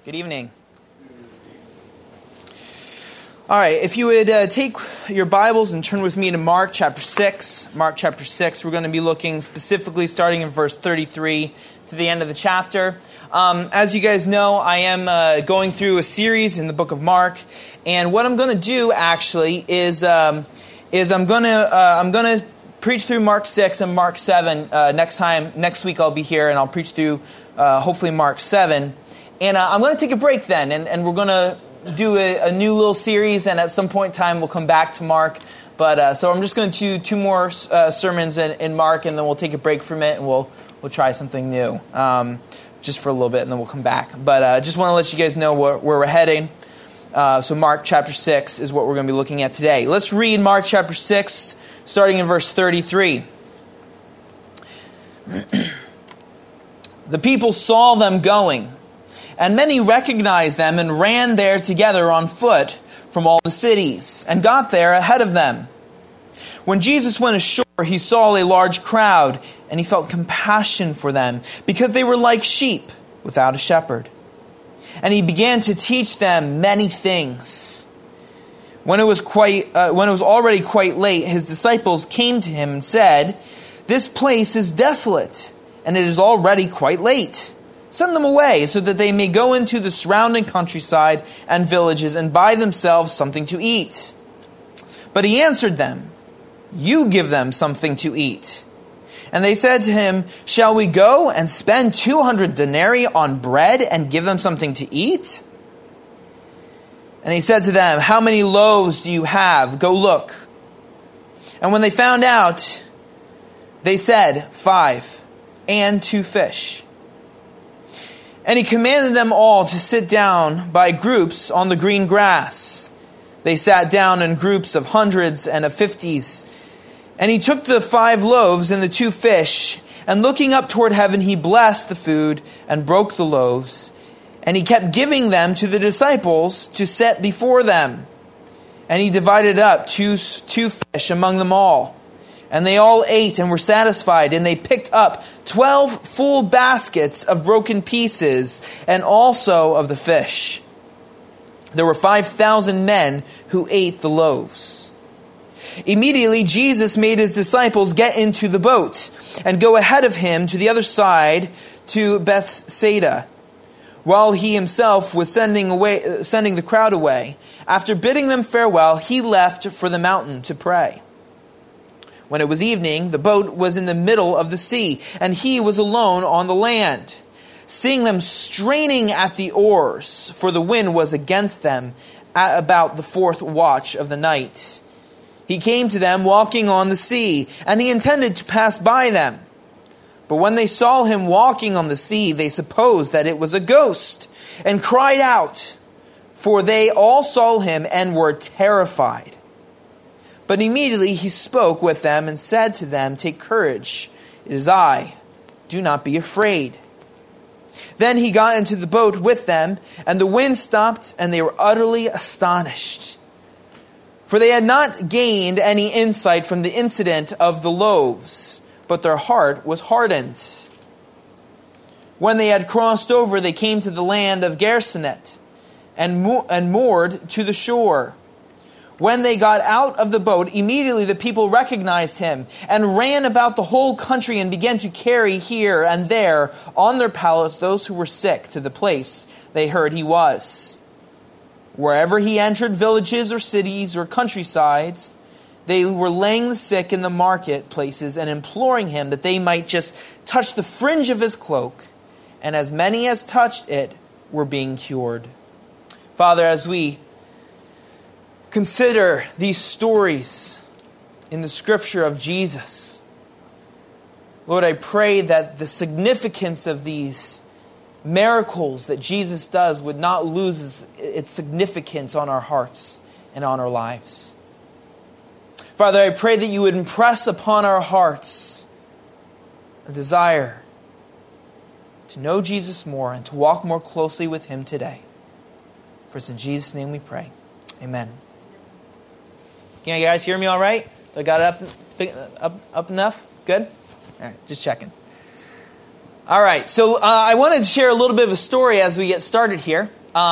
Good evening. All right, if you would take your Bibles and turn with me to Mark chapter 6. Mark chapter 6, we're going to be looking specifically starting in verse 33 to the end of the chapter. As you guys know, I am going through a series in the book of Mark, and what I'm going to do actually is I'm going to preach through Mark 6 and Mark 7 next week I'll be here, and I'll preach through hopefully Mark 7. And I'm going to take a break then, and we're going to do a new little series, and at some point in time we'll come back to Mark. But so I'm just going to do two more sermons in Mark, and then we'll take a break from it, and we'll try something new just for a little bit, and then we'll come back. But just want to let you guys know where we're heading. So Mark chapter 6 is what we're going to be looking at today. Let's read Mark chapter 6, starting in verse 33. The people saw them going, and many recognized them and ran there together on foot from all the cities, and got there ahead of them. When Jesus went ashore, he saw a large crowd, and he felt compassion for them, because they were like sheep without a shepherd. And he began to teach them many things. When it was already quite late, his disciples came to him and said, "This place is desolate, and it is already quite late. Send them away so that they may go into the surrounding countryside and villages and buy themselves something to eat." But he answered them, "You give them something to eat." And they said to him, "Shall we go and spend 200 denarii on bread and give them something to eat?" And he said to them, "How many loaves do you have? Go look." And when they found out, they said, 5, and 2 fish. And he commanded them all to sit down by groups on the green grass. They sat down in groups of hundreds and of 50s. And he took the 5 loaves and the 2 fish, and looking up toward heaven, he blessed the food and broke the loaves. And he kept giving them to the disciples to set before them. And he divided up two fish among them all. And they all ate and were satisfied, and they picked up 12 full baskets of broken pieces, and also of the fish. There were 5,000 men who ate the loaves. Immediately Jesus made his disciples get into the boat and go ahead of him to the other side to Bethsaida, while he himself was sending the crowd away. After bidding them farewell, he left for the mountain to pray. When it was evening, the boat was in the middle of the sea, and he was alone on the land. Seeing them straining at the oars, for the wind was against them, at about the 4th watch of the night, he came to them walking on the sea, and he intended to pass by them. But when they saw him walking on the sea, they supposed that it was a ghost, and cried out, for they all saw him and were terrified. But immediately he spoke with them and said to them, "Take courage, it is I. Do not be afraid." Then he got into the boat with them, and the wind stopped, and they were utterly astonished. For they had not gained any insight from the incident of the loaves, but their heart was hardened. When they had crossed over, they came to the land of Gersanet and moored to the shore. When they got out of the boat, immediately the people recognized him and ran about the whole country and began to carry here and there on their pallets those who were sick to the place they heard he was. Wherever he entered villages or cities or countrysides, they were laying the sick in the marketplaces and imploring him that they might just touch the fringe of his cloak. And as many as touched it were being cured. Father, as we consider these stories in the scripture of Jesus, Lord, I pray that the significance of these miracles that Jesus does would not lose its significance on our hearts and on our lives. Father, I pray that you would impress upon our hearts a desire to know Jesus more and to walk more closely with him today. For it's in Jesus' name we pray. Amen. Can you guys hear me all right? I got it up enough? Good? All right, just checking. All right, so I wanted to share a little bit of a story as we get started here.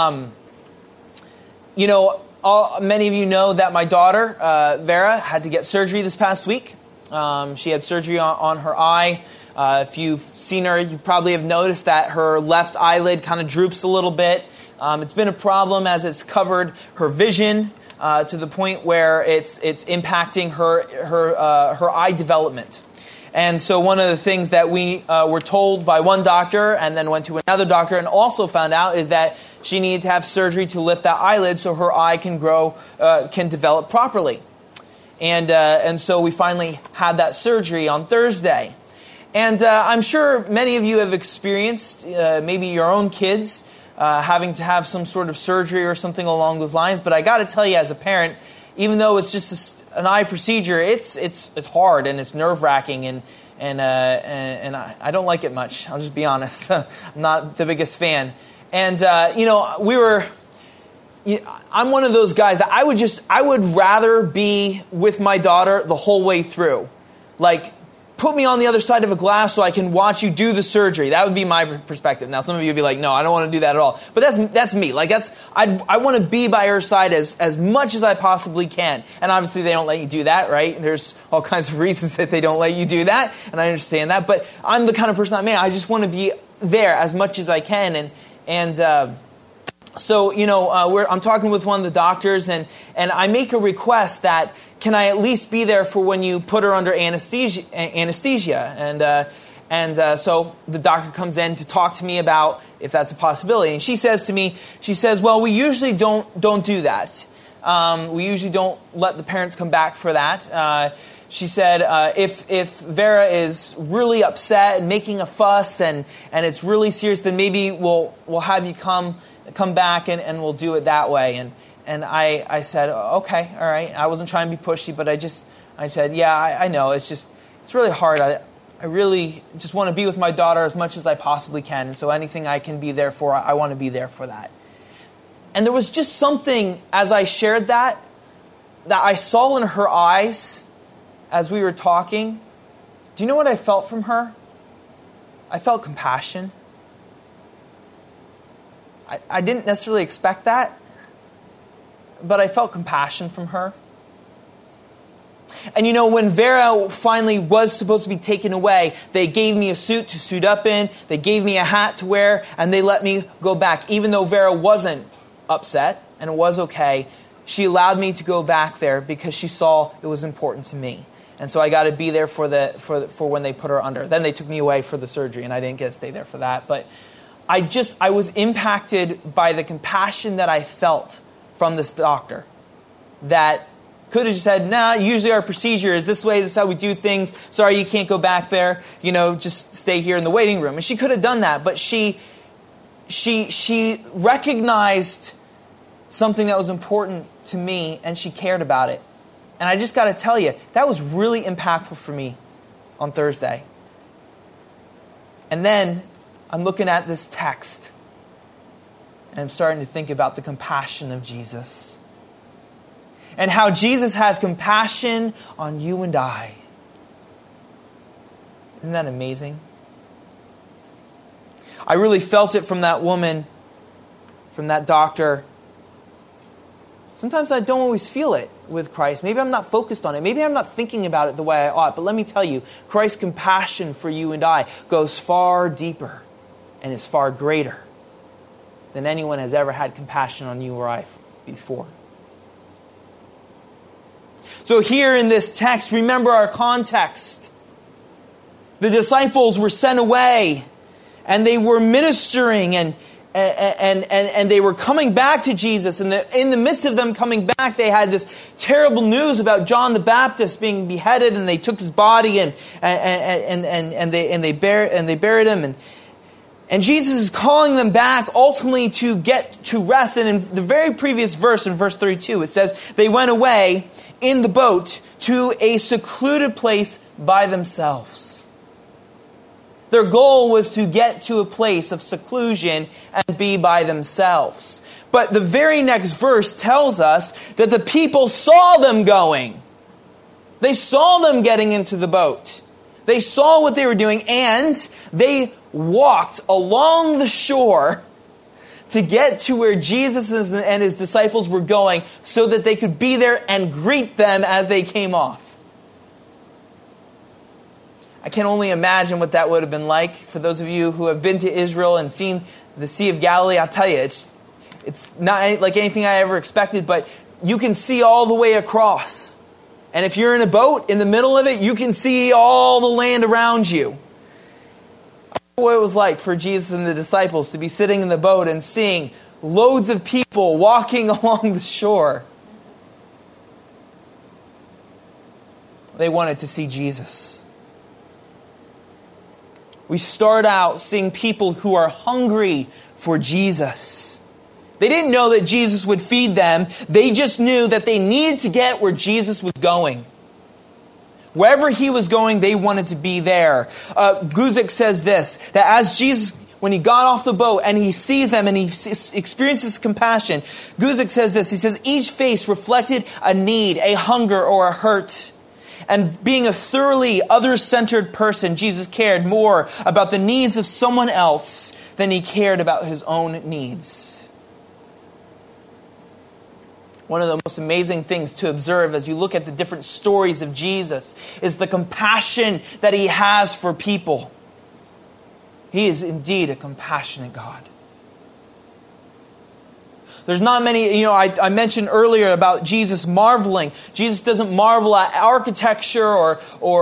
Many of you know that my daughter, Vera, had to get surgery this past week. She had surgery on her eye. If you've seen her, you probably have noticed that her left eyelid kind of droops a little bit. It's been a problem as it's covered her vision to the point where it's impacting her eye development. And so one of the things that we were told by one doctor and then went to another doctor and also found out is that she needed to have surgery to lift that eyelid so her eye can develop properly. And so we finally had that surgery on Thursday. And I'm sure many of you have experienced, maybe your own kids, having to have some sort of surgery or something along those lines. But I got to tell you, as a parent, even though it's just an eye procedure, it's hard and it's nerve-wracking, and I don't like it much. I'll just be honest. I'm not the biggest fan. And I'm one of those guys that I would rather be with my daughter the whole way through. Like, put me on the other side of a glass so I can watch you do the surgery. That would be my perspective. Now, some of you would be like, no, I don't want to do that at all. But that's me. Like, I want to be by her side as much as I possibly can. And obviously, they don't let you do that, right? There's all kinds of reasons that they don't let you do that, and I understand that. But I'm the kind of person I just want to be there as much as I can. So, I'm talking with one of the doctors, and I make a request that, can I at least be there for when you put her under anesthesia? So the doctor comes in to talk to me about if that's a possibility. And she says to me, well, we usually don't do that. We usually don't let the parents come back for that. She said, if Vera is really upset and making a fuss and it's really serious, then maybe we'll have you come back and we'll do it that way. And I said, okay, all right. I wasn't trying to be pushy, but I said, yeah, I know. It's really hard. I really just want to be with my daughter as much as I possibly can. And so anything I can be there for, I want to be there for that. And there was just something, as I shared that I saw in her eyes as we were talking. Do you know what I felt from her? I felt compassion. I didn't necessarily expect that, but I felt compassion from her. And when Vera finally was supposed to be taken away, they gave me a suit to suit up in, they gave me a hat to wear, and they let me go back. Even though Vera wasn't upset and it was okay, she allowed me to go back there because she saw it was important to me. And so I got to be there for when they put her under. Then they took me away for the surgery, and I didn't get to stay there for that. But I was impacted by the compassion that I felt from this doctor, that could have just said, nah, usually our procedure is this way, this is how we do things. Sorry, you can't go back there. Just stay here in the waiting room. And she could have done that, but she recognized something that was important to me, and she cared about it. And I just got to tell you, that was really impactful for me on Thursday. And then I'm looking at this text, and I'm starting to think about the compassion of Jesus. And how Jesus has compassion on you and I. Isn't that amazing? I really felt it from that woman, from that doctor. Sometimes I don't always feel it with Christ. Maybe I'm not focused on it. Maybe I'm not thinking about it the way I ought. But let me tell you, Christ's compassion for you and I goes far deeper and is far greater than anyone has ever had compassion on you or I before. So here in this text, remember our context. The disciples were sent away, and they were ministering, and they were coming back to Jesus. And in the midst of them coming back, they had this terrible news about John the Baptist being beheaded, and they took his body and they buried him. And Jesus is calling them back ultimately to get to rest. And in the very previous verse, in verse 32, it says, they went away in the boat to a secluded place by themselves. Their goal was to get to a place of seclusion and be by themselves. But the very next verse tells us that the people saw them going. They saw them getting into the boat. They saw what they were doing, and they walked along the shore to get to where Jesus and his disciples were going so that they could be there and greet them as they came off. I can only imagine what that would have been like for those of you who have been to Israel and seen the Sea of Galilee. I'll tell you, it's not like anything I ever expected, but you can see all the way across. And if you're in a boat in the middle of it, you can see all the land around you. I don't know what it was like for Jesus and the disciples to be sitting in the boat and seeing loads of people walking along the shore. They wanted to see Jesus. We start out seeing people who are hungry for Jesus. They didn't know that Jesus would feed them. They just knew that they needed to get where Jesus was going. Wherever he was going, they wanted to be there. Guzik says this, that as Jesus, when he got off the boat and he sees them and he experiences compassion, Guzik says this, he says, each face reflected a need, a hunger, or a hurt. And being a thoroughly other-centered person, Jesus cared more about the needs of someone else than he cared about his own needs. One of the most amazing things to observe as you look at the different stories of Jesus is the compassion that he has for people. He is indeed a compassionate God. There's not many, I mentioned earlier about Jesus marveling. Jesus doesn't marvel at architecture or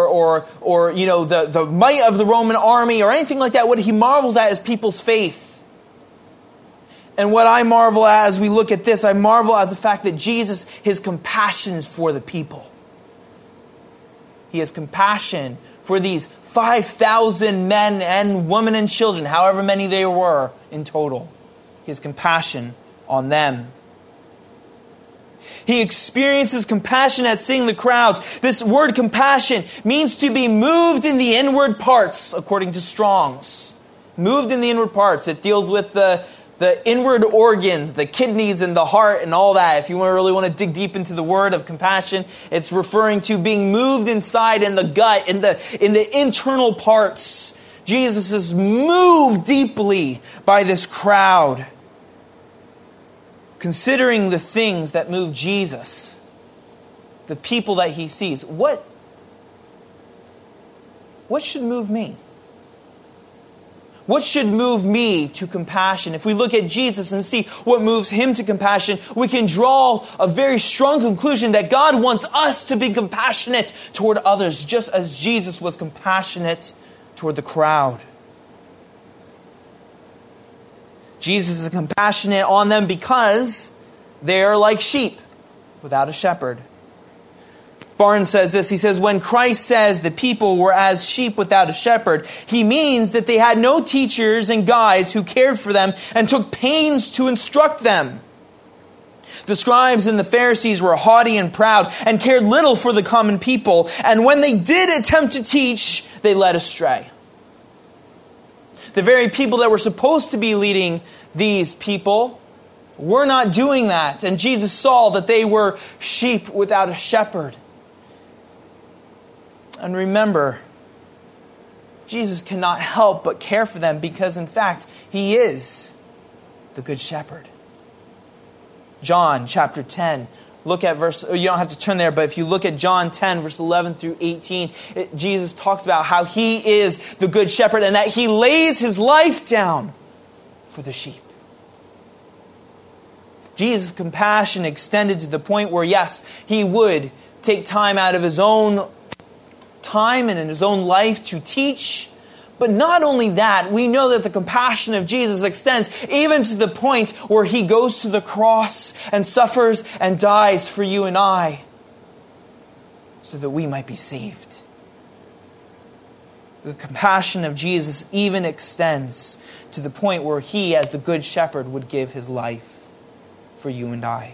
the might of the Roman army or anything like that. What he marvels at is people's faith. And what I marvel at as we look at this, I marvel at the fact that Jesus, his compassion is for the people. He has compassion for these 5,000 men and women and children, however many they were in total. He has compassion on them. He experiences compassion at seeing the crowds. This word compassion means to be moved in the inward parts, according to Strong's. Moved in the inward parts. It deals with the inward organs, the kidneys and the heart and all that. If you really want to dig deep into the word of compassion, it's referring to being moved inside in the gut, in the internal parts. Jesus is moved deeply by this crowd. Considering the things that move Jesus, the people that he sees, what should move me? What should move me to compassion? If we look at Jesus and see what moves him to compassion, we can draw a very strong conclusion that God wants us to be compassionate toward others, just as Jesus was compassionate toward the crowd. Jesus is compassionate on them because they are like sheep without a shepherd. Barnes says this, he says, when Christ says the people were as sheep without a shepherd, he means that they had no teachers and guides who cared for them and took pains to instruct them. The scribes and the Pharisees were haughty and proud and cared little for the common people, and when they did attempt to teach, they led astray. The very people that were supposed to be leading these people were not doing that. And Jesus saw that they were sheep without a shepherd. And remember, Jesus cannot help but care for them because, in fact, he is the Good Shepherd. John chapter 10. Look at verse, you don't have to turn there, but if you look at John 10, verse 11 through 18, Jesus talks about how he is the Good Shepherd and that he lays his life down for the sheep. Jesus' compassion extended to the point where, yes, he would take time out of his own time and in his own life to teach. But not only that, we know that the compassion of Jesus extends even to the point where he goes to the cross and suffers and dies for you and I so that we might be saved. The compassion of Jesus even extends to the point where he, as the Good Shepherd, would give his life for you and I.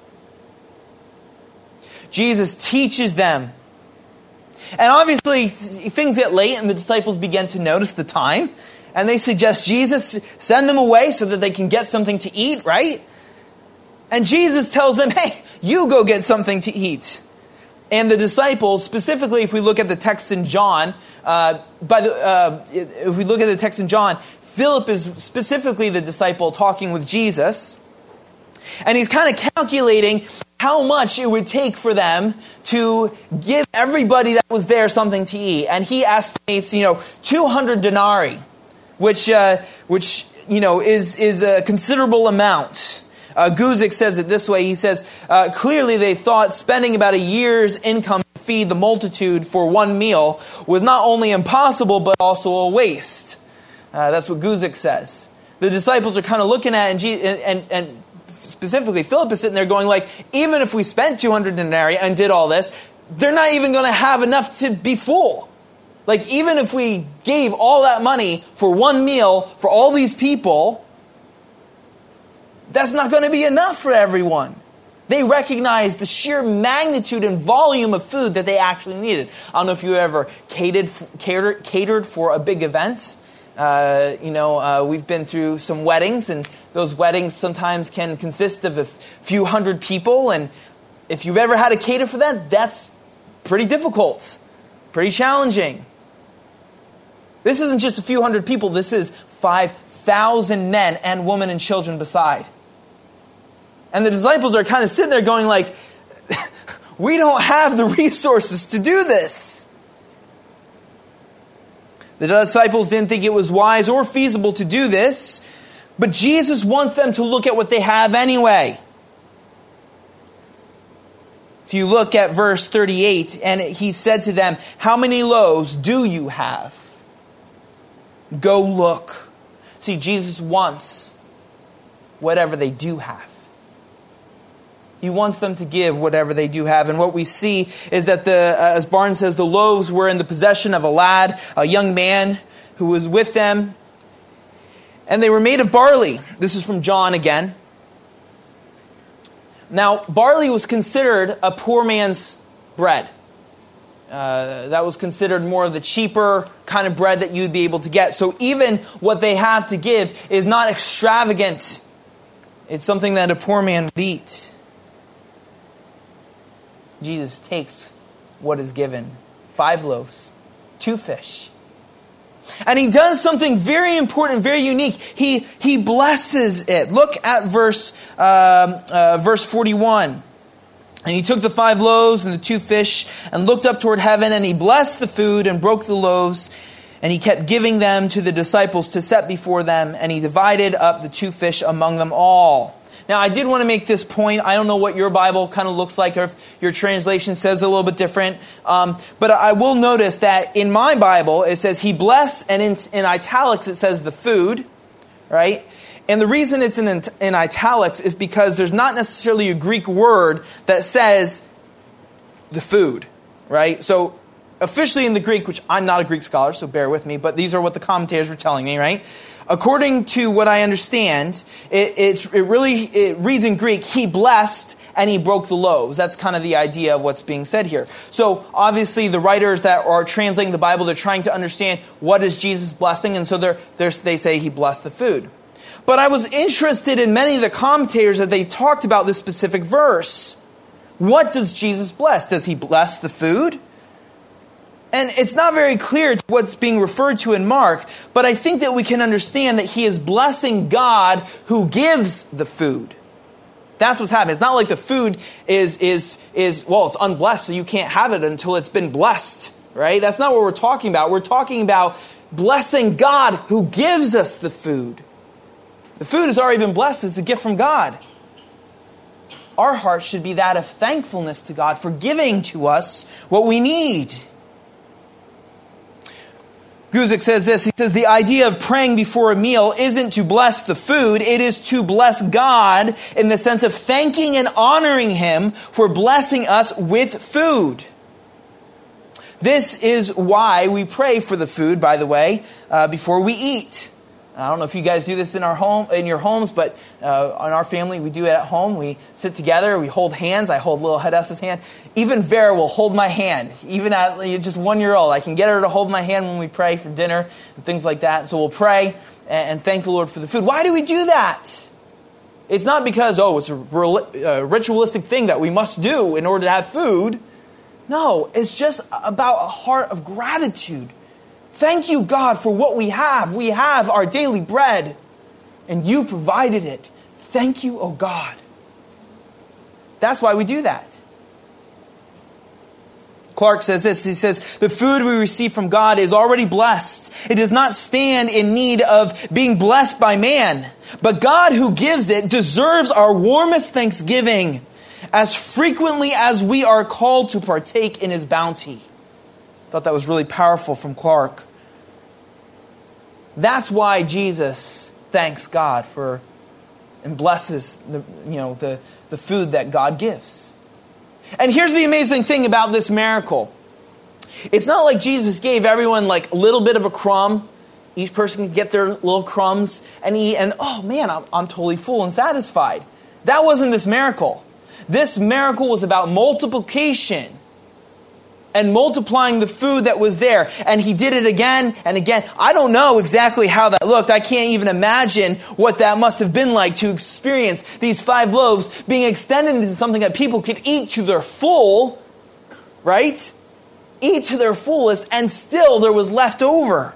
Jesus teaches them. And obviously, things get late and the disciples begin to notice the time. And they suggest Jesus send them away so that they can get something to eat, right? And Jesus tells them, hey, you go get something to eat. And the disciples, specifically if we look at the text in John, if we look at the text in John, Philip is specifically the disciple talking with Jesus. And he's kind of calculating how much it would take for them to give everybody that was there something to eat. And he estimates, 200 denarii, which is a considerable amount. Guzik says it this way. He says, clearly they thought spending about a year's income to feed the multitude for one meal was not only impossible, but also a waste. That's what Guzik says. The disciples are kind of looking at it, and specifically Philip is sitting there going like, even if we spent 200 denarii and did all this, they're not even going to have enough to be full. Like, even if we gave all that money for one meal for all these people, that's not going to be enough for everyone. They recognized the sheer magnitude and volume of food that they actually needed. I don't know if you ever catered for a big event. We've been through some weddings, and those weddings sometimes can consist of a few hundred people. And if you've ever had to cater for that, that's pretty difficult, pretty challenging. This isn't just a few hundred people. This is 5,000 men and women and children beside. And the disciples are kind of sitting there going like, we don't have the resources to do this. The disciples didn't think it was wise or feasible to do this, but Jesus wants them to look at what they have anyway. If you look at verse 38, and he said to them, how many loaves do you have? Go look. See, Jesus wants whatever they do have. He wants them to give whatever they do have. And what we see is that, as Barnes says, the loaves were in the possession of a lad, a young man who was with them. And they were made of barley. This is from John again. Now, barley was considered a poor man's bread. That was considered more of the cheaper kind of bread that you'd be able to get. So even what they have to give is not extravagant. It's something that a poor man would eat. Jesus takes what is given. 5 loaves, 2 fish. And he does something very important, very unique. He blesses it. Look at verse 41. And he took the 5 loaves and the 2 fish and looked up toward heaven, and he blessed the food and broke the loaves, and he kept giving them to the disciples to set before them, and he divided up the 2 fish among them all. Now, I did want to make this point. I don't know what your Bible kind of looks like, or if your translation says a little bit different. But I will notice that in my Bible, it says he blessed, and in italics it says the food, right? And the reason it's in italics is because there's not necessarily a Greek word that says the food, right? So officially in the Greek, which I'm not a Greek scholar, so bear with me, but these are what the commentators were telling me, right? According to what I understand, it reads in Greek, he blessed and he broke the loaves. That's kind of the idea of what's being said here. So obviously the writers that are translating the Bible, they're trying to understand what is Jesus blessing, and so they say he blessed the food. But I was interested in many of the commentators that they talked about this specific verse. What does Jesus bless? Does he bless the food? And it's not very clear what's being referred to in Mark, but I think that we can understand that he is blessing God who gives the food. That's what's happening. It's not like the food is it's unblessed, so you can't have it until it's been blessed, right? That's not what we're talking about. We're talking about blessing God who gives us the food. The food has already been blessed. It's a gift from God. Our heart should be that of thankfulness to God for giving to us what we need. Guzik says this. He says, the idea of praying before a meal isn't to bless the food. It is to bless God in the sense of thanking and honoring Him for blessing us with food. This is why we pray for the food, by the way, before we eat. I don't know if you guys do this in your homes, but on our family, we do it at home. We sit together, we hold hands. I hold little Hadassah's hand. Even Vera will hold my hand. Even at just 1-year-old, I can get her to hold my hand when we pray for dinner and things like that. So we'll pray and thank the Lord for the food. Why do we do that? It's not because, it's a ritualistic thing that we must do in order to have food. No, it's just about a heart of gratitude. Thank you, God, for what we have. We have our daily bread, and you provided it. Thank you, oh God. That's why we do that. Clark says this, he says, the food we receive from God is already blessed. It does not stand in need of being blessed by man. But God who gives it deserves our warmest thanksgiving as frequently as we are called to partake in his bounty. I thought that was really powerful from Clark. That's why Jesus thanks God for and blesses the food that God gives. And here's the amazing thing about this miracle. It's not like Jesus gave everyone like a little bit of a crumb. Each person can get their little crumbs and eat. And oh man, I'm totally full and satisfied. That wasn't this miracle. This miracle was about multiplication and multiplying the food that was there. And he did it again and again. I don't know exactly how that looked. I can't even imagine what that must have been like to experience these 5 loaves being extended into something that people could eat to their full, right? Eat to their fullest, and still there was left over.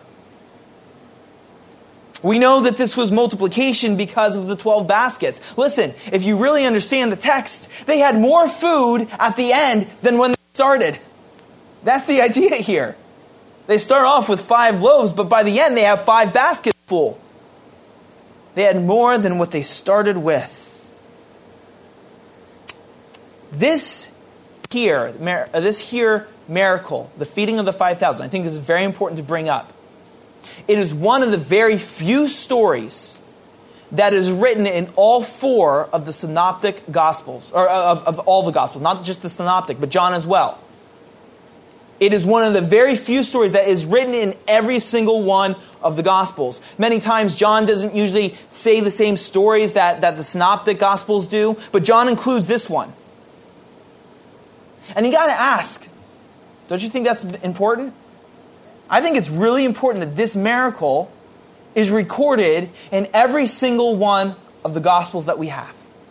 We know that this was multiplication because of the 12 baskets. Listen, if you really understand the text, they had more food at the end than when they started. That's the idea here. They start off with 5 loaves, but by the end they have 5 baskets full. They had more than what they started with. This here miracle, the feeding of the 5,000, I think this is very important to bring up. It is one of the very few stories that is written in all 4 of the synoptic gospels, or of all the gospels, not just the synoptic, but John as well. It is one of the very few stories that is written in every single one of the Gospels. Many times John doesn't usually say the same stories that the synoptic Gospels do, but John includes this one. And you got to ask, don't you think that's important? I think it's really important that this miracle is recorded in every single one of the Gospels that we have.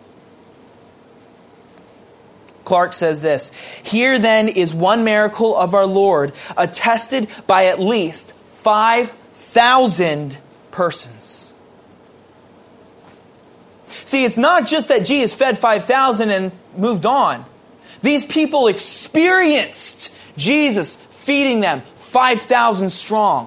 Clark says this, here then is one miracle of our Lord, attested by at least 5,000 persons. See, it's not just that Jesus fed 5,000 and moved on. These people experienced Jesus feeding them 5,000 strong.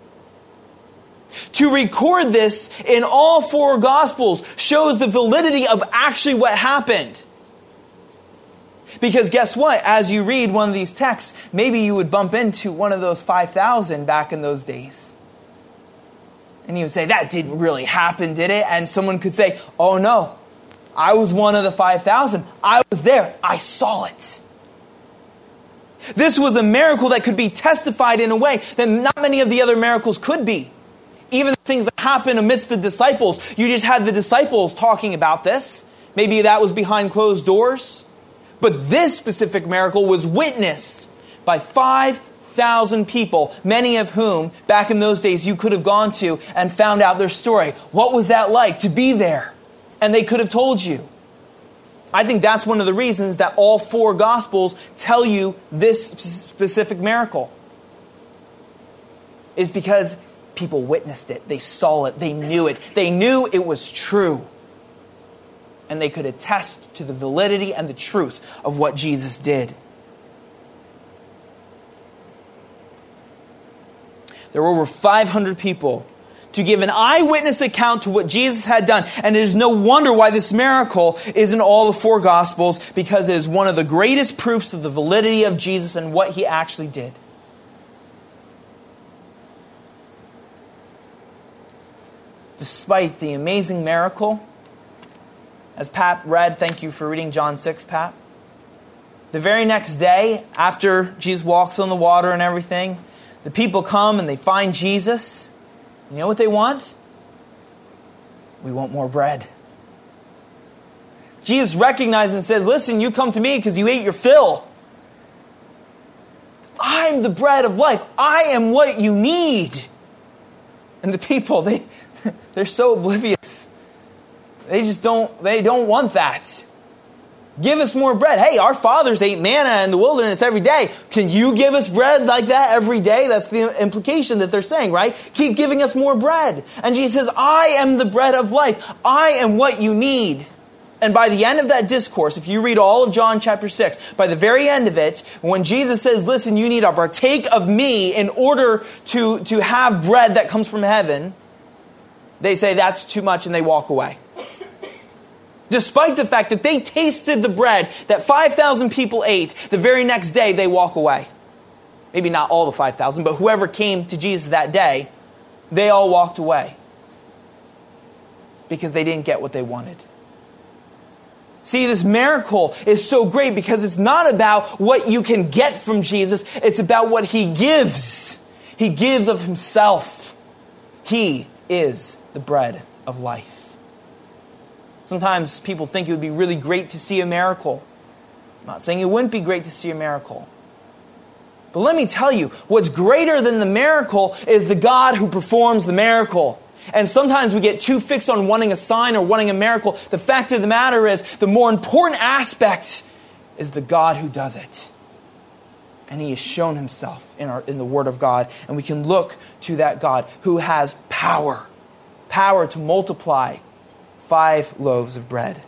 To record this in all 4 Gospels shows the validity of actually what happened. Because guess what? As you read one of these texts, maybe you would bump into one of those 5,000 back in those days. And you would say, that didn't really happen, did it? And someone could say, oh no, I was one of the 5,000. I was there. I saw it. This was a miracle that could be testified in a way that not many of the other miracles could be. Even the things that happened amidst the disciples. You just had the disciples talking about this. Maybe that was behind closed doors. But this specific miracle was witnessed by 5,000 people, many of whom, back in those days, you could have gone to and found out their story. What was that like to be there? And they could have told you. I think that's one of the reasons that all 4 Gospels tell you this specific miracle. Is because people witnessed it. They saw it. They knew it. They knew it was true. And they could attest to the validity and the truth of what Jesus did. There were over 500 people to give an eyewitness account to what Jesus had done. And it is no wonder why this miracle is in all the 4 Gospels, because it is one of the greatest proofs of the validity of Jesus and what he actually did. Despite the amazing miracle, as Pat read, thank you for reading John 6, Pat. The very next day, after Jesus walks on the water and everything, the people come and they find Jesus. You know what they want? We want more bread. Jesus recognizes and says, listen, you come to me because you ate your fill. I'm the bread of life. I am what you need. And the people, they're so oblivious. They don't want that. Give us more bread. Hey, our fathers ate manna in the wilderness every day. Can you give us bread like that every day? That's the implication that they're saying, right? Keep giving us more bread. And Jesus says, I am the bread of life. I am what you need. And by the end of that discourse, if you read all of John chapter 6, by the very end of it, when Jesus says, listen, you need to partake of me in order to have bread that comes from heaven, they say that's too much and they walk away. Despite the fact that they tasted the bread that 5,000 people ate, the very next day they walk away. Maybe not all the 5,000, but whoever came to Jesus that day, they all walked away. Because they didn't get what they wanted. See, this miracle is so great because it's not about what you can get from Jesus. It's about what He gives. He gives of Himself. He is the bread of life. Sometimes people think it would be really great to see a miracle. I'm not saying it wouldn't be great to see a miracle. But let me tell you, what's greater than the miracle is the God who performs the miracle. And sometimes we get too fixed on wanting a sign or wanting a miracle. The fact of the matter is, the more important aspect is the God who does it. And He has shown Himself in the Word of God. And we can look to that God who has power. Power to multiply 5 loaves of bread.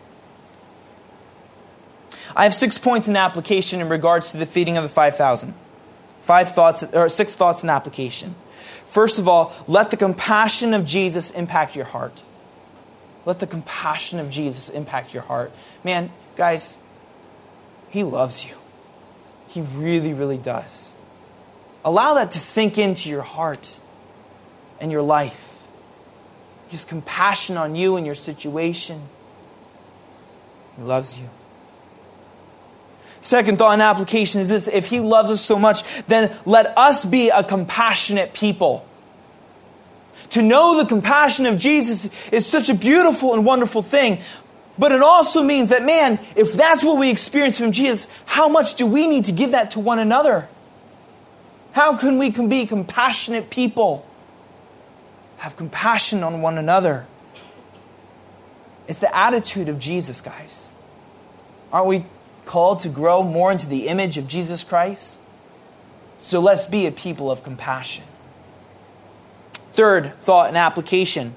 I have 6 points in application in regards to the feeding of the 5,000. 6 thoughts in application. First of all, let the compassion of Jesus impact your heart. Let the compassion of Jesus impact your heart. Man, guys, He loves you. He really, really does. Allow that to sink into your heart and your life. He has compassion on you and your situation. He loves you. Second thought and application is this: if He loves us so much, then let us be a compassionate people. To know the compassion of Jesus is such a beautiful and wonderful thing. But it also means that, man, if that's what we experience from Jesus, how much do we need to give that to one another? How can we be compassionate people? Have compassion on one another. It's the attitude of Jesus, guys. Aren't we called to grow more into the image of Jesus Christ? So let's be a people of compassion. Third thought and application.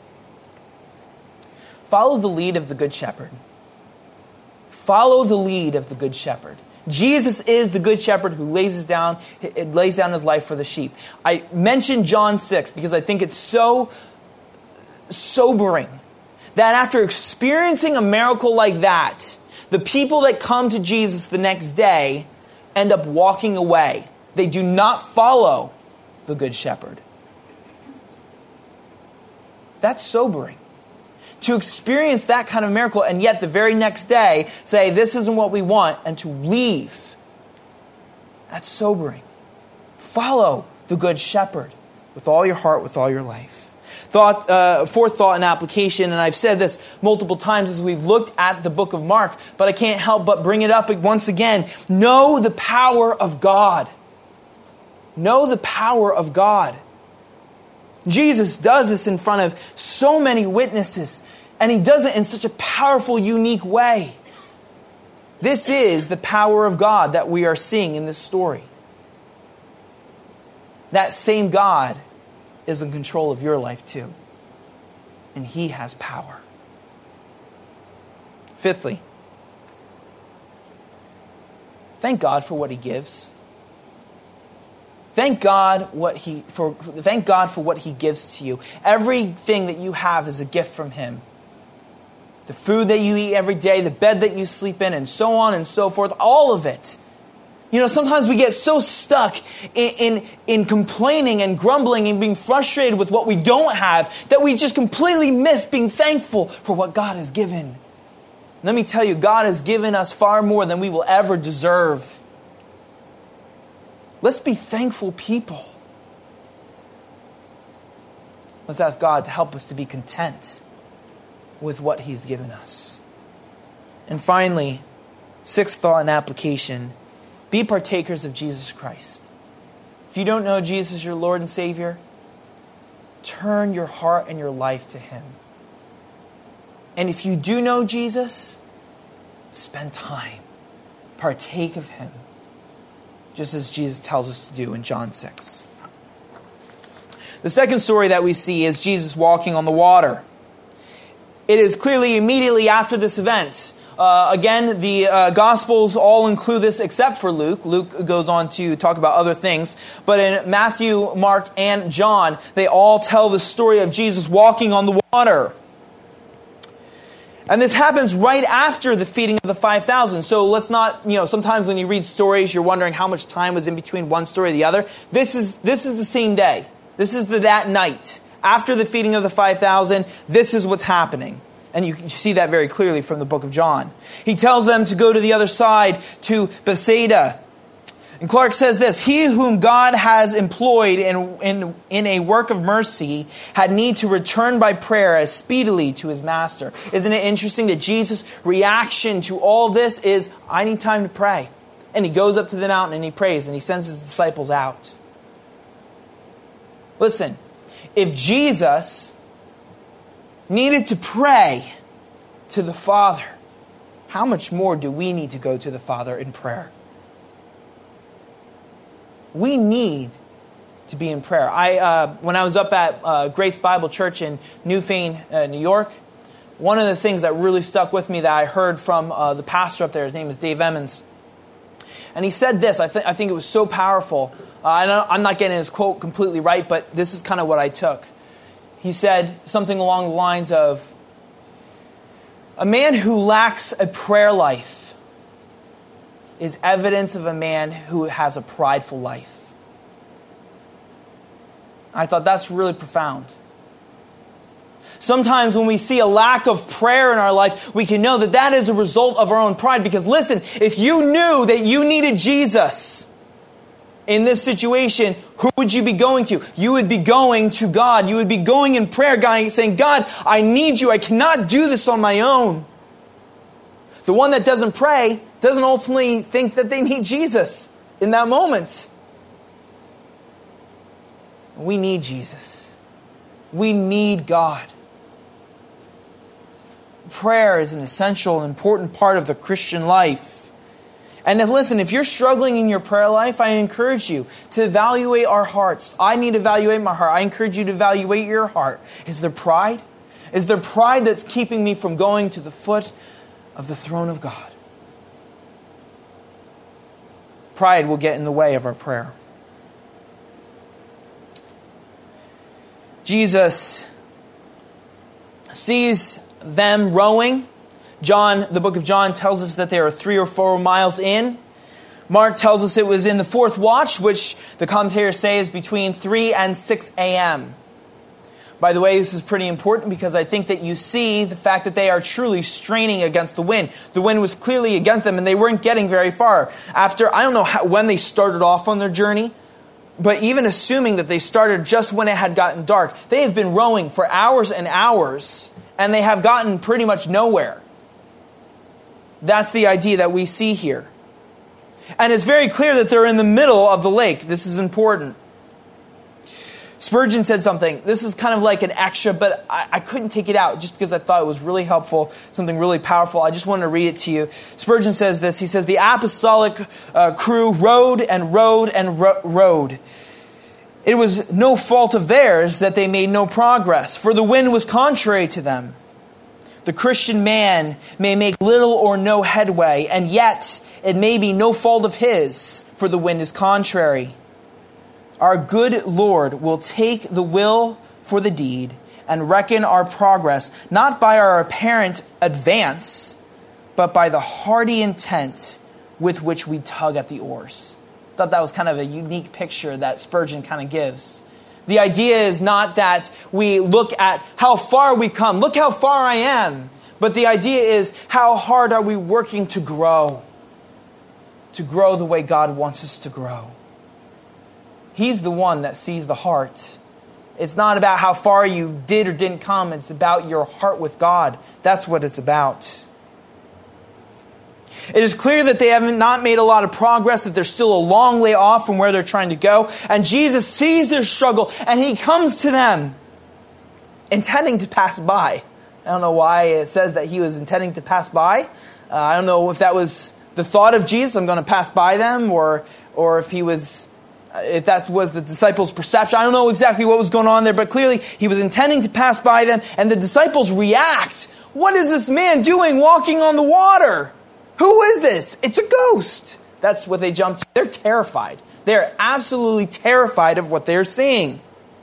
Follow the lead of the Good Shepherd. Follow the lead of the Good Shepherd. Jesus is the Good Shepherd who lays down His life for the sheep. I mentioned John 6 because I think it's so sobering that after experiencing a miracle like that, the people that come to Jesus the next day end up walking away. They do not follow the Good Shepherd. That's sobering. To experience that kind of miracle and yet the very next day say, this isn't what we want, and to leave. That's sobering. Follow the Good Shepherd with all your heart, with all your life. Fourth thought and application, and I've said this multiple times as we've looked at the book of Mark, but I can't help but bring it up once again. Know the power of God. Know the power of God. Jesus does this in front of so many witnesses, and He does it in such a powerful, unique way. This is the power of God that we are seeing in this story. That same God is in control of your life too. And He has power. Fifthly, thank God for what He gives. Thank God for what He gives to you. Everything that you have is a gift from Him. The food that you eat every day, the bed that you sleep in, and so on and so forth, all of it. You know, sometimes we get so stuck in complaining and grumbling and being frustrated with what we don't have that we just completely miss being thankful for what God has given. Let me tell you, God has given us far more than we will ever deserve. Let's be thankful people. Let's ask God to help us to be content with what He's given us. And finally, sixth thought and application, be partakers of Jesus Christ. If you don't know Jesus, your Lord and Savior, turn your heart and your life to Him. And if you do know Jesus, spend time, partake of him, just as Jesus tells us to do in John 6. The second story that we see is Jesus walking on the water. It is clearly immediately after this event. Again, the Gospels all include this except for Luke. Luke goes on to talk about other things. But in Matthew, Mark, and John, they all tell the story of Jesus walking on the water. And this happens right after the feeding of the 5,000. So let's not, sometimes when you read stories, you're wondering how much time was in between one story and the other. This is the same day. This is that night. After the feeding of the 5,000, this is what's happening. And you can see that very clearly from the book of John. He tells them to go to the other side, to Bethsaida. And Clark says this, "He whom God has employed in a work of mercy had need to return by prayer as speedily to his master." Isn't it interesting that Jesus' reaction to all this is, I need time to pray. And he goes up to the mountain and he prays and he sends his disciples out. Listen, if Jesus needed to pray to the Father, how much more do we need to go to the Father in prayer? We need to be in prayer. When I was up at Grace Bible Church in Newfane, New York, one of the things that really stuck with me that I heard from the pastor up there, his name is Dave Emmons, and he said this, I think it was so powerful. I'm not getting his quote completely right, but this is kind of what I took. He said something along the lines of, a man who lacks a prayer life is evidence of a man who has a prideful life. I thought that's really profound. Sometimes when we see a lack of prayer in our life, we can know that that is a result of our own pride. Because listen, if you knew that you needed Jesus in this situation, who would you be going to? You would be going to God. You would be going in prayer, saying, God, I need you. I cannot do this on my own. The one that doesn't pray doesn't ultimately think that they need Jesus in that moment. We need Jesus. We need God. Prayer is an essential and important part of the Christian life. And if you're struggling in your prayer life, I encourage you to evaluate our hearts. I need to evaluate my heart. I encourage you to evaluate your heart. Is there pride? Is there pride that's keeping me from going to the foot of the throne of God? Pride will get in the way of our prayer. Jesus sees them rowing. The book of John tells us that they are 3 or 4 miles in. Mark tells us it was in the 4th watch, which the commentators say is between 3 and 6 a.m. By the way, this is pretty important because I think that you see the fact that they are truly straining against the wind. The wind was clearly against them and they weren't getting very far. I don't know when they started off on their journey, but even assuming that they started just when it had gotten dark, they have been rowing for hours and hours and they have gotten pretty much nowhere. That's the idea that we see here. And it's very clear that they're in the middle of the lake. This is important. Spurgeon said something. This is kind of like an extra, but I couldn't take it out just because I thought it was really helpful, something really powerful. I just wanted to read it to you. Spurgeon says this. He says, the apostolic crew rowed and rowed and rowed. It was no fault of theirs that they made no progress, for the wind was contrary to them. The Christian man may make little or no headway, and yet it may be no fault of his, for the wind is contrary. Our good Lord will take the will for the deed and reckon our progress, not by our apparent advance, but by the hearty intent with which we tug at the oars. I thought that was kind of a unique picture that Spurgeon kind of gives. The idea is not that we look at how far we come. Look how far I am. But the idea is how hard are we working to grow? To grow the way God wants us to grow. He's the one that sees the heart. It's not about how far you did or didn't come. It's about your heart with God. That's what it's about. It is clear that they have not made a lot of progress, that they're still a long way off from where they're trying to go. And Jesus sees their struggle and he comes to them intending to pass by. I don't know why it says that he was intending to pass by. I don't know if that was the thought of Jesus, I'm going to pass by them, or if that was the disciples' perception. I don't know exactly what was going on there, but clearly he was intending to pass by them, and the disciples react. What is this man doing walking on the water? Who is this? It's a ghost. That's what they jump to. They're terrified. They're absolutely terrified of what they're seeing.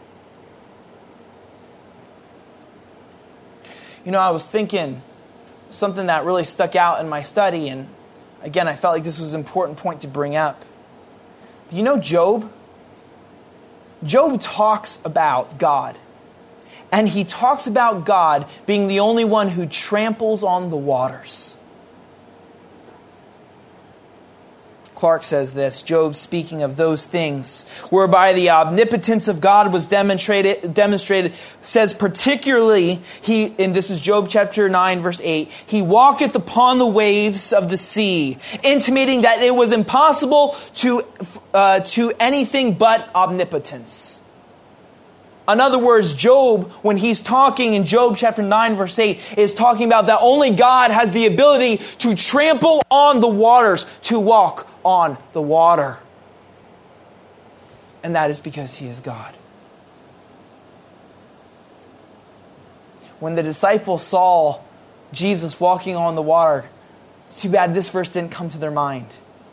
I was thinking something that really stuck out in my study, and again, I felt like this was an important point to bring up. Job? Job talks about God. And he talks about God being the only one who tramples on the waters. Clark says this, Job speaking of those things, whereby the omnipotence of God was demonstrated, says particularly, and this is Job chapter 9, verse 8, he walketh upon the waves of the sea, intimating that it was impossible to anything but omnipotence. In other words, Job, when he's talking in Job chapter 9, verse 8, is talking about that only God has the ability to trample on the waters, to walk on the water. And that is because he is God. When the disciples saw Jesus walking on the water, it's too bad this verse didn't come to their mind.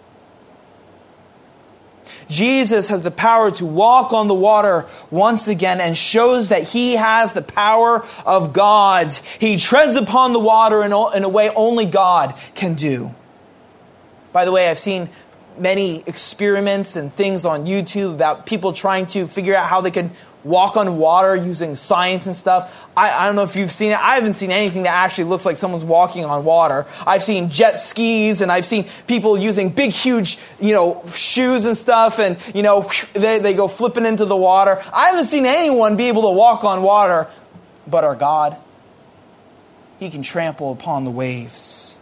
Jesus has the power to walk on the water once again and shows that he has the power of God. He treads upon the water in a way only God can do. By the way, I've seen many experiments and things on YouTube about people trying to figure out how they could walk on water using science and stuff. I don't know if you've seen it. I haven't seen anything that actually looks like someone's walking on water. I've seen jet skis, and I've seen people using big, huge, shoes and stuff, and, they go flipping into the water. I haven't seen anyone be able to walk on water, but our God, he can trample upon the waves.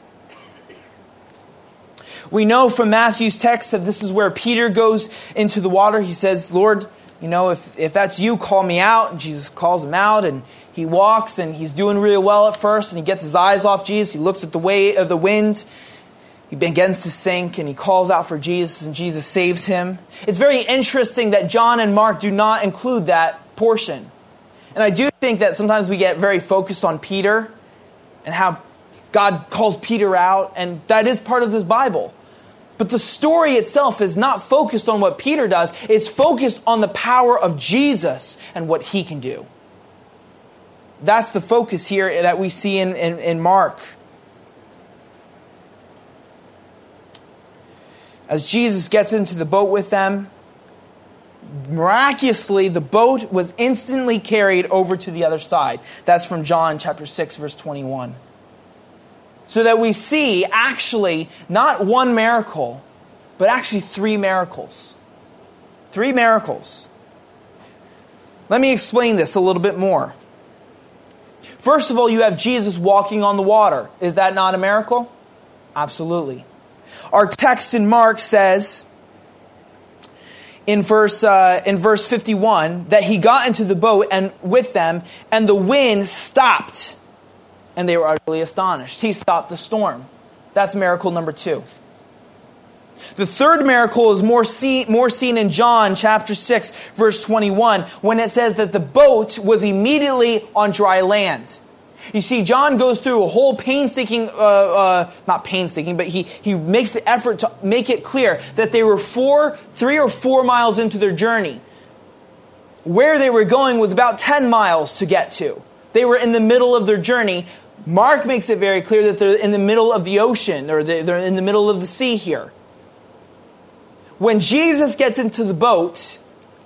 We know from Matthew's text that this is where Peter goes into the water. He says, Lord, if that's you, call me out. And Jesus calls him out, and he walks, and he's doing really well at first, and he gets his eyes off Jesus. He looks at the way of the wind. He begins to sink, and he calls out for Jesus, and Jesus saves him. It's very interesting that John and Mark do not include that portion. And I do think that sometimes we get very focused on Peter and how God calls Peter out, and that is part of this Bible. But the story itself is not focused on what Peter does. It's focused on the power of Jesus and what he can do. That's the focus here that we see in Mark. As Jesus gets into the boat with them, miraculously, the boat was instantly carried over to the other side. That's from John chapter 6, verse 21. So that we see actually not one miracle, but actually 3 miracles. 3 miracles. Let me explain this a little bit more. First of all, you have Jesus walking on the water. Is that not a miracle? Absolutely. Our text in Mark says in verse 51 that he got into the boat and with them, and the wind stopped. And they were utterly astonished. He stopped the storm. That's miracle number 2. The third miracle is more seen in John chapter 6, verse 21, when it says that the boat was immediately on dry land. You see, John goes through a whole not painstaking, but he makes the effort to make it clear that they were 3 or 4 miles into their journey. Where they were going was about 10 miles to get to. They were in the middle of their journey. Mark makes it very clear that they're in the middle of the ocean, or they're in the middle of the sea here. When Jesus gets into the boat,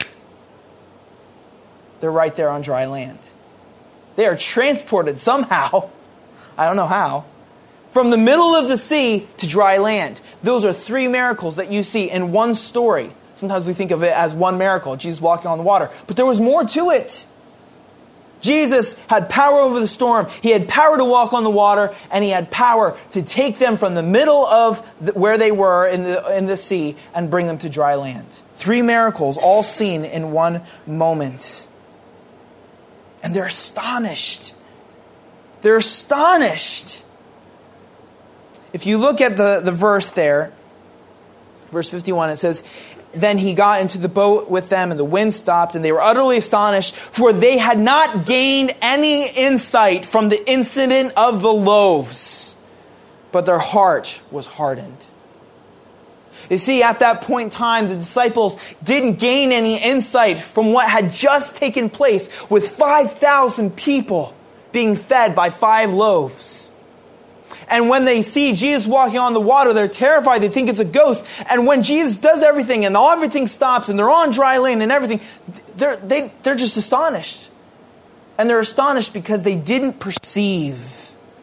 they're right there on dry land. They are transported somehow, I don't know how, from the middle of the sea to dry land. Those are 3 miracles that you see in one story. Sometimes we think of it as one miracle, Jesus walking on the water. But there was more to it. Jesus had power over the storm. He had power to walk on the water, and he had power to take them from the middle of where they were in the sea and bring them to dry land. 3 miracles, all seen in one moment. And they're astonished. They're astonished. If you look at the verse there, verse 51, it says, "Then he got into the boat with them, and the wind stopped, and they were utterly astonished, for they had not gained any insight from the incident of the loaves, but their heart was hardened." You see, at that point in time, the disciples didn't gain any insight from what had just taken place with 5,000 people being fed by 5 loaves. And when they see Jesus walking on the water, they're terrified. They think it's a ghost. And when Jesus does everything and everything stops and they're on dry land and everything, they're just astonished. And they're astonished because they didn't perceive.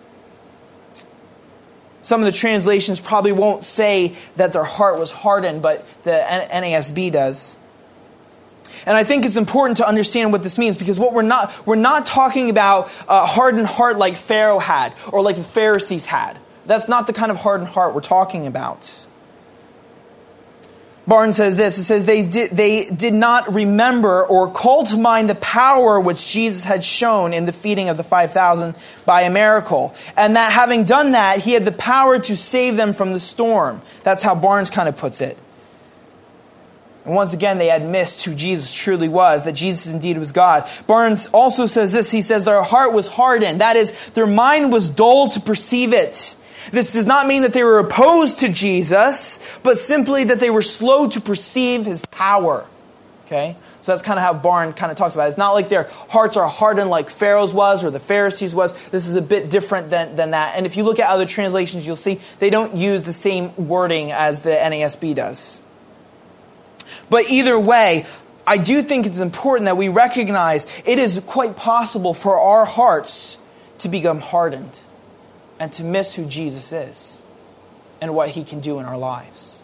Some of the translations probably won't say that their heart was hardened, but the NASB does. And I think it's important to understand what this means, because we're not talking about a hardened heart like Pharaoh had or like the Pharisees had. That's not the kind of hardened heart we're talking about. Barnes says this, it says, they did not remember or call to mind the power which Jesus had shown in the feeding of the 5,000 by a miracle. And that having done that, he had the power to save them from the storm. That's how Barnes kind of puts it. And once again, they had missed who Jesus truly was, that Jesus indeed was God. Barnes also says this, he says, their heart was hardened. That is, their mind was dull to perceive it. This does not mean that they were opposed to Jesus, but simply that they were slow to perceive his power. Okay? So that's kind of how Barnes kind of talks about it. It's not like their hearts are hardened like Pharaoh's was or the Pharisees was. This is a bit different than that. And if you look at other translations, you'll see they don't use the same wording as the NASB does. But either way, I do think it's important that we recognize it is quite possible for our hearts to become hardened and to miss who Jesus is and what he can do in our lives.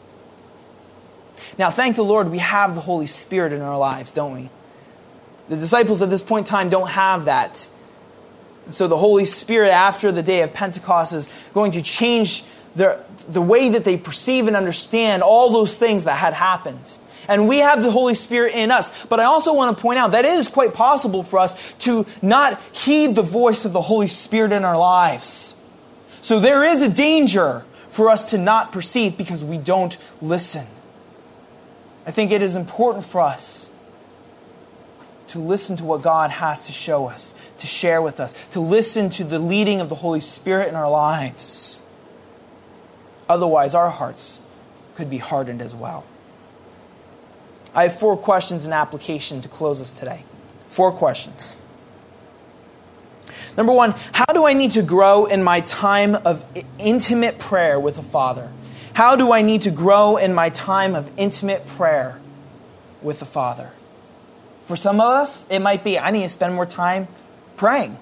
Now, thank the Lord, we have the Holy Spirit in our lives, don't we? The disciples at this point in time don't have that. And so the Holy Spirit, after the day of Pentecost, is going to change the way that they perceive and understand all those things that had happened. And we have the Holy Spirit in us. But I also want to point out that it is quite possible for us to not heed the voice of the Holy Spirit in our lives. So there is a danger for us to not perceive because we don't listen. I think it is important for us to listen to what God has to show us, to share with us, to listen to the leading of the Holy Spirit in our lives. Otherwise, our hearts could be hardened as well. I have 4 questions in application to close us today. 4 questions. Number 1, how do I need to grow in my time of intimate prayer with the Father? How do I need to grow in my time of intimate prayer with the Father? For some of us, it might be, I need to spend more time praying.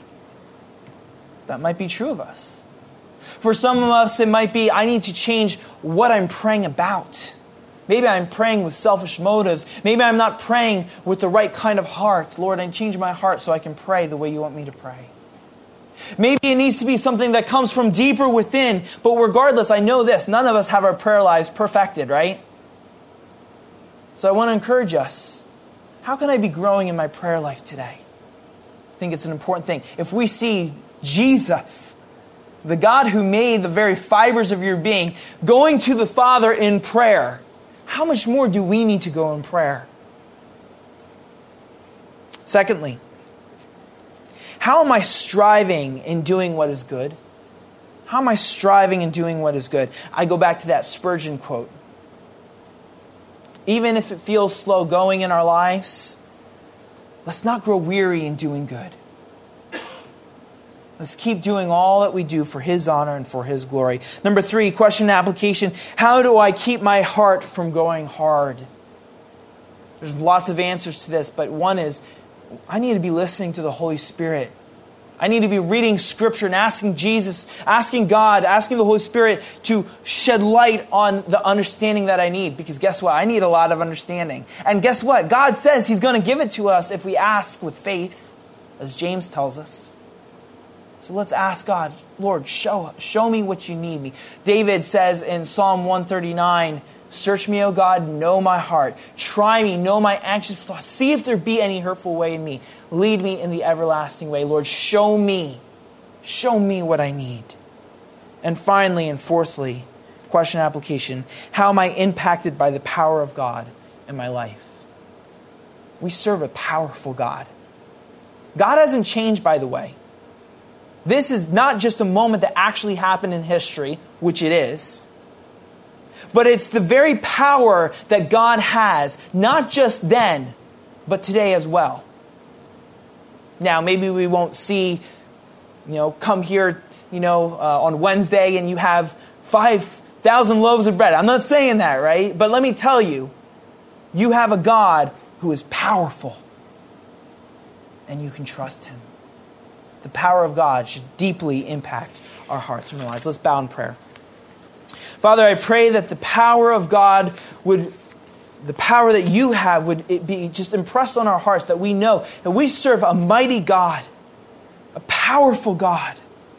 That might be true of us. For some of us, it might be, I need to change what I'm praying about. Maybe I'm praying with selfish motives. Maybe I'm not praying with the right kind of heart. Lord, I change my heart so I can pray the way you want me to pray. Maybe it needs to be something that comes from deeper within. But regardless, I know this. None of us have our prayer lives perfected, right? So I want to encourage us. How can I be growing in my prayer life today? I think it's an important thing. If we see Jesus, the God who made the very fibers of your being, going to the Father in prayer, how much more do we need to go in prayer? Secondly, how am I striving in doing what is good? How am I striving in doing what is good? I go back to that Spurgeon quote. Even if it feels slow going in our lives, let's not grow weary in doing good. Let's keep doing all that we do for His honor and for His glory. Number 3, question and application. How do I keep my heart from going hard? There's lots of answers to this, but one is, I need to be listening to the Holy Spirit. I need to be reading Scripture and asking Jesus, asking God, asking the Holy Spirit to shed light on the understanding that I need. Because guess what? I need a lot of understanding. And guess what? God says He's going to give it to us if we ask with faith, as James tells us. So let's ask God, Lord, show me what you need me. David says in Psalm 139, search me, O God, know my heart. Try me, know my anxious thoughts. See if there be any hurtful way in me. Lead me in the everlasting way. Lord, show me what I need. And finally and fourthly, question application, how am I impacted by the power of God in my life? We serve a powerful God. God hasn't changed, by the way. This is not just a moment that actually happened in history, which it is, but it's the very power that God has, not just then, but today as well. Now, maybe we won't see, come here, on Wednesday and you have 5,000 loaves of bread. I'm not saying that, right? But let me tell you, you have a God who is powerful, and you can trust him. The power of God should deeply impact our hearts and our lives. Let's bow in prayer. Father, I pray that the power of God the power that you have would be just impressed on our hearts, that we know that we serve a mighty God, a powerful God.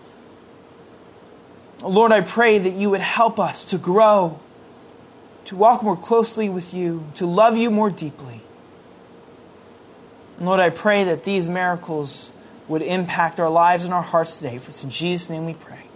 Lord, I pray that you would help us to grow, to walk more closely with you, to love you more deeply. And Lord, I pray that these miracles would impact our lives and our hearts today. For it's in Jesus' name we pray.